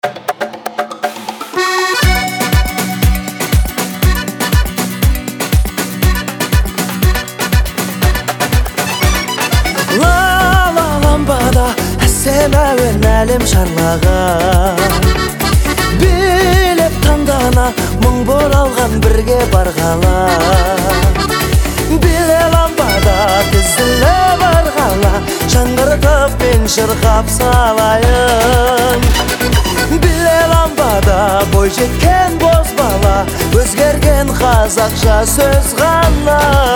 Ламбада әсем әуен әлем шарлаған, билеп таңдана мұң боралған бірге барғала. Биле ламбада тізілі барғала, жаңғыртып мен шырқап салайын. Биле ламбада бой жеткен боз бала, өзгерген қазақша сөз ғана.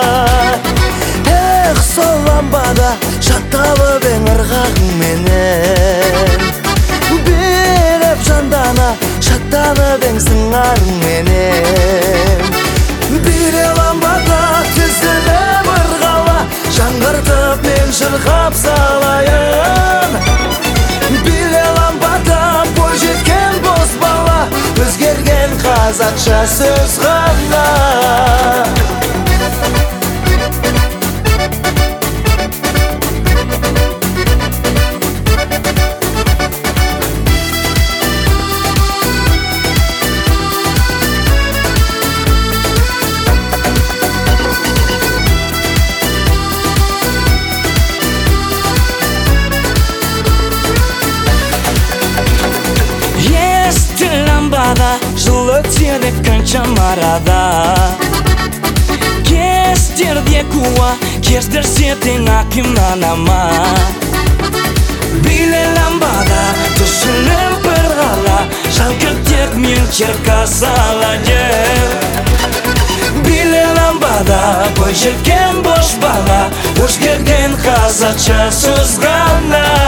Эх, сол ламбада шатталып ең ырғағыңменен, билеп жандана шаттанып ең сыңарыңменен. Биле ламбада тізіліп ырғала, жаңғыртып мен шырқап салайын. Биле ламбада бой жеткен боз бала, өзгерген қазақша сөз ғана. Жыл өтеді қаншама арада, кездерде куә, кездерсе тең аким анама. Биле ламбада түсініп ырғала, жаңғыртып мен шырқа салайын. Биле ламбада бой жеткен боз бала, өзгерген қазақша сөз ғана.